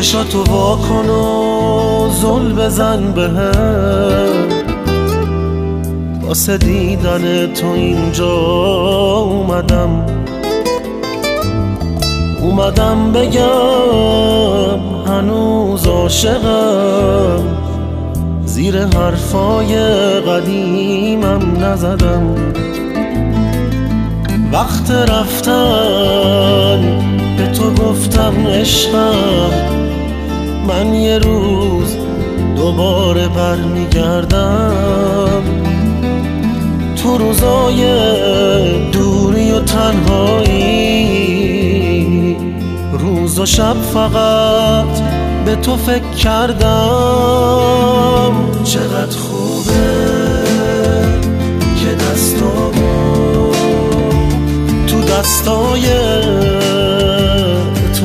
چشاتو واکن و زل بزن بهم، واسه دیدن تو اینجا اومدم بگم هنوز عاشقم، زیر حرفای قدیمم نزدم. وقت رفتن به تو گفتم عشقم، من یه روز دوباره برمیگردم. تو روزای دوری و تنهایی، روز و شب فقط به تو فکر کردم. چقدر خوبه که دستامو تو دستای تو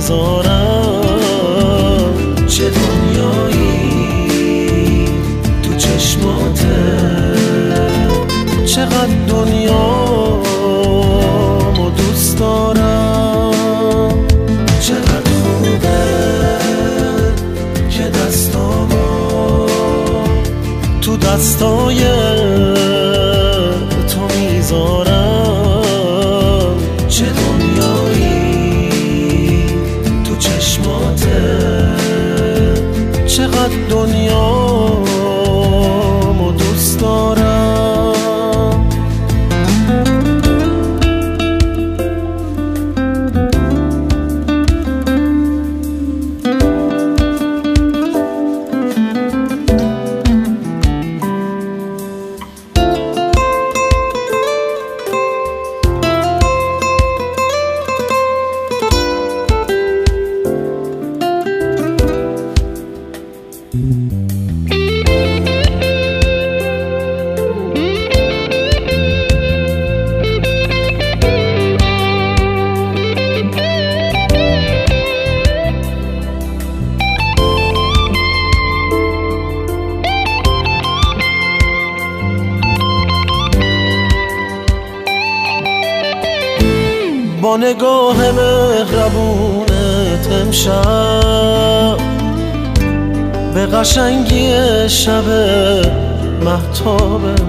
میذارم، چه دنیایی تو چشماته، چقدر دنیامو دوست دارم. چقدر خوبه که دستامو تو دستای تو میذارم، چه دنیایی تو چشماته، چقدر دنیامو دوست دارم. با نگاه مهربونت امشب به قشنگی شب مهتابه،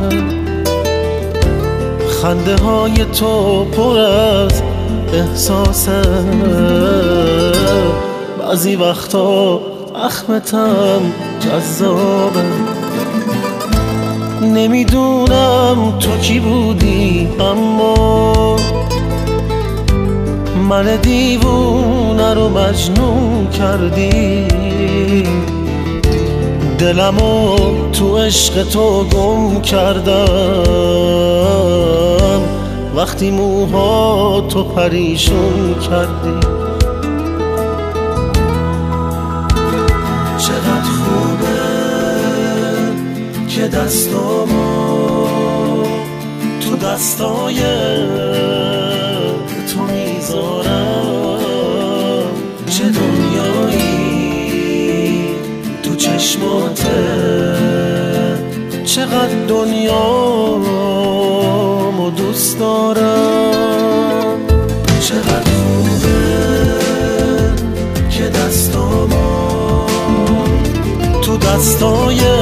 خنده های تو پر از احساسه، بعضی وقتا اخمتم جذابه. نمیدونم تو کی بودی، اما من دیوونه رو مجنون کردی. دلمو تو عشق تو گم کردم، وقتی موها تو پریشون کردی. چقدر خوبه که دستامو تو دستای تو میذارم، چه دنیایی تو چشماته، چقدر دنیامو دوست دارم. چقدر خوبه که دستامو تو دستای